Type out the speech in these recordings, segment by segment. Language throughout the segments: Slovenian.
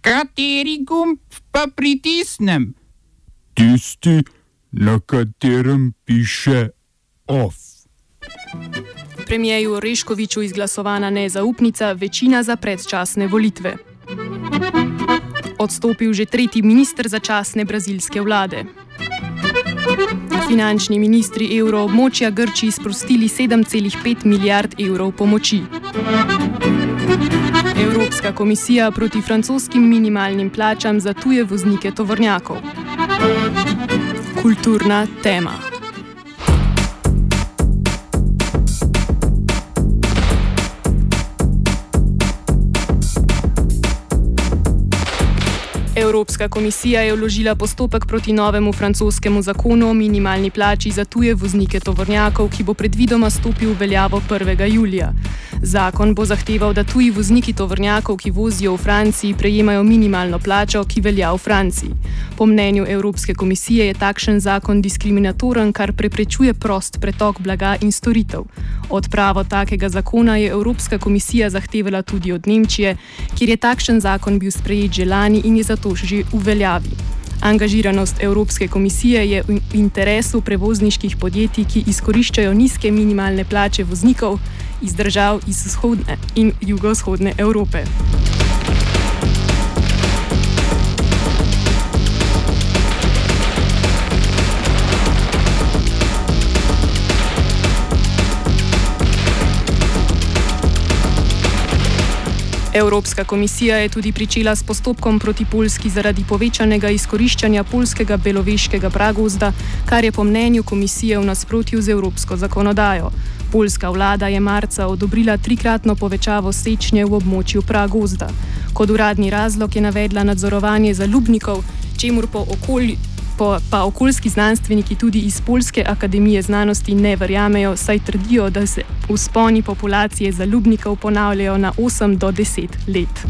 Kateri gumb pa pritisnem? Tisti, na katerem piše OFF. Premierju Oreškoviću izglasovana nezaupnica, večina za predčasne volitve. Odstopil že tretji minister začasne brazilske vlade. Finančni ministri evroobmočja Grčiji sprostili 7,5 milijard evrov pomoči. Evropska komisija proti francoskim minimalnim plačam za tuje voznike tovornjakov. Kulturna tema. Evropska komisija je vložila postopek proti novemu francoskemu zakonu o minimalni plači za tuje voznike tovornjakov, ki bo predvidoma stopil v veljavo 1. julija. Zakon bo zahteval, da tuji vozniki tovornjakov, ki vozijo v Franciji, prejemajo minimalno plačo, ki velja v Franciji. Po mnenju Evropske komisije je takšen zakon diskriminatoren, kar preprečuje prost pretok blaga in storitev. Odpravo takega zakona je Evropska komisija zahtevala tudi od Nemčije, kjer je takšen zakon bil sprejet že lani in je zato že v veljavi. Angažiranost Evropske komisije je v interesu prevozniških podjetij, ki izkoriščajo nizke minimalne plače voznikov iz držav iz vzhodne in jugovzhodne Evrope. Evropska komisija je tudi pričela s postopkom proti Poljski zaradi povečanega izkoriščanja poljskega beloveškega pragozda, kar je po mnenju komisije v nasprotju z evropsko zakonodajo. Poljska vlada je marca odobrila 3-kratno povečavo sečnje v območju pragozda. Kot uradni razlog je navedla nadzorovanje zalubnikov, čemur pa okoljski znanstveniki tudi iz Poljske akademije znanosti ne verjamejo, saj trdijo, da se vzponi populacije zalubnikov ponavljajo na 8 do 10 let.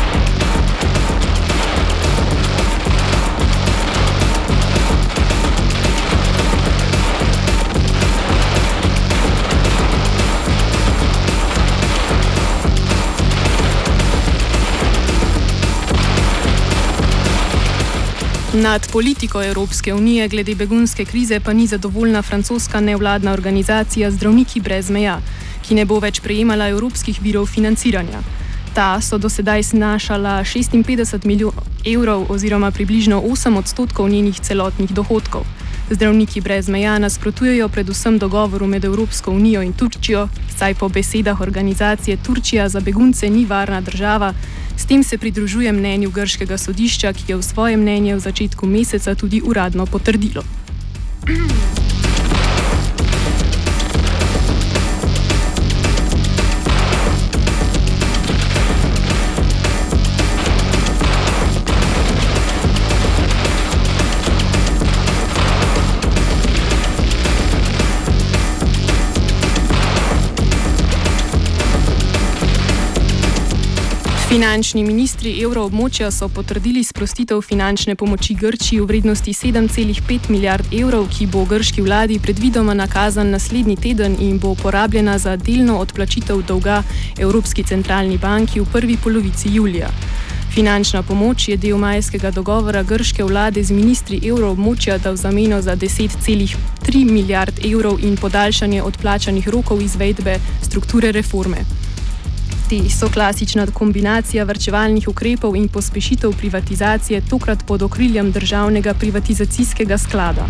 Nad politiko Evropske unije glede begunske krize pa ni zadovoljna francoska nevladna organizacija Zdravniki brez meja, ki ne bo več prejemala evropskih virov financiranja. Ta so do sedaj znašala 56 milijonov evrov oziroma približno 8% njenih celotnih dohodkov. Zdravniki brez meja nasprotujejo predvsem dogovoru med Evropsko unijo in Turčijo, saj po besedah organizacije Turčija za begunce ni varna država. S tem se pridružuje mnenju grškega sodišča, ki je v svojem mnenju v začetku meseca tudi uradno potrdilo. Finančni ministri evroobmočja so potrdili sprostitev finančne pomoči Grčiji v vrednosti 7,5 milijard evrov, ki bo grški vladi predvidoma nakazan naslednji teden in bo porabljena za delno odplačitev dolga Evropski centralni banki v prvi polovici julija. Finančna pomoč je del majskega dogovora grške vlade z ministri evroobmočja, da v zameno za 10,3 milijard evrov in podaljšanje odplačanih rokov izvedbe strukture reforme. Te so klasična kombinacija varčevalnih ukrepov in pospešitev privatizacije, tokrat pod okriljem državnega privatizacijskega sklada.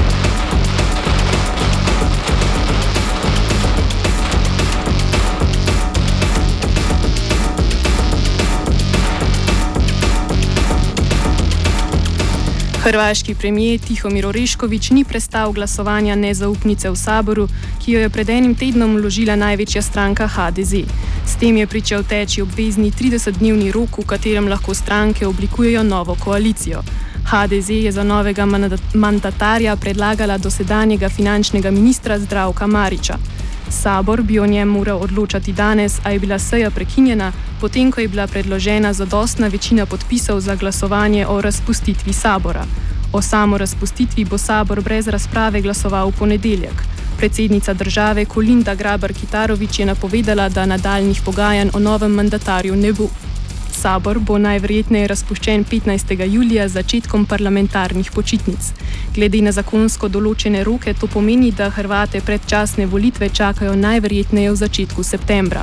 Hrvaški premijer Tihomir Orešković ni prestal glasovanja nezaupnice v saboru, ki jo je pred enim tednom vložila največja stranka HDZ. S tem je pričel teči obvezni 30-dnevni rok, v katerem lahko stranke oblikujejo novo koalicijo. HDZ je za novega mandatarja predlagala dosedanjega finančnega ministra Zdravka Marića. Sabor bi o njem moral odločati danes, a je bila seja prekinjena, potem ko je bila predložena zadostna večina podpisov za glasovanje o razpustitvi sabora. O samo razpustitvi bo sabor brez razprave glasoval v ponedeljek. Predsednica države Kolinda Grabar-Kitarović je napovedala, da nadaljnjih pogajanj o novem mandatarju ne bo. Sabor bo najverjetneje razpuščen 15. julija z začetkom parlamentarnih počitnic. Glede na zakonsko določene roke to pomeni, da Hrvate predčasne volitve čakajo najverjetneje v začetku septembra.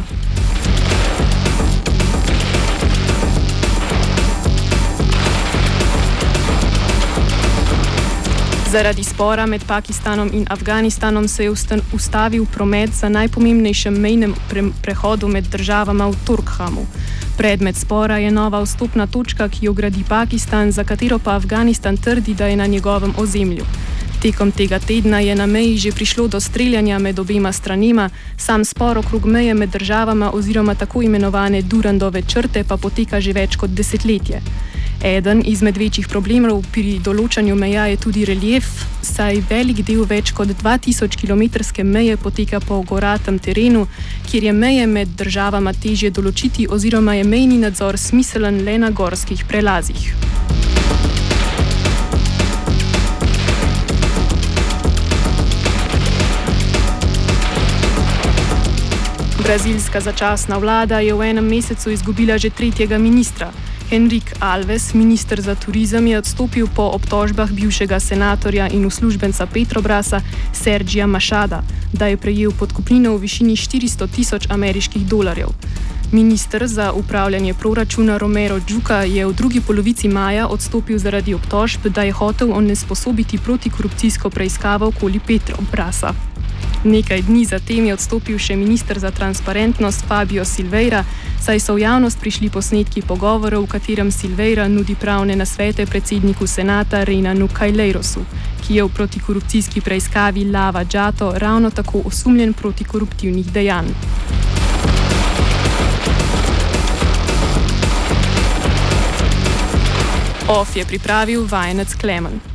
Zaradi spora med Pakistanom in Afganistanom se je ustavil promet za najpomembnejšem mejnem prehodu med državama v Torkhamu. Predmet spora je nova vstopna točka, ki jo gradi Pakistan, za katero pa Afganistan trdi, da je na njegovem ozemlju. Tekom tega tedna je na meji že prišlo do streljanja med obema stranema, sam spor okrog meje med državama oziroma tako imenovane Durandove črte pa poteka že več kot desetletje. Eden izmed večjih problemov pri določanju meja je tudi relief, saj velik del več kot 2000 km meje poteka po goratem terenu, kjer je meje med državama težje določiti oziroma je mejni nadzor smiselen le na gorskih prelazih. Brazilska začasna vlada je v enem mesecu izgubila že tretjega ministra. Henrique Alves, minister za turizem, je odstopil po obtožbah bivšega senatorja in uslužbenca Petrobrasa Sergija Machada, da je prejel podkupnino v višini $400,000 ameriških. Minister za upravljanje proračuna Romero Jucá je v drugi polovici maja odstopil zaradi obtožb, da je hotel onesposobiti protikorupcijsko preiskavo okoli Petrobrasa. Nekaj dni zatem je odstopil še minister za transparentnost Fabio Silveira, saj so v javnost prišli posnetki pogovorov, v katerem Silveira nudi pravne nasvete predsedniku senata Renanu Calheirosu, ki je v protikorupcijski preiskavi Lava Jato ravno tako osumljen protikoruptivnih dejanj. OF je pripravil vajenec Klemen.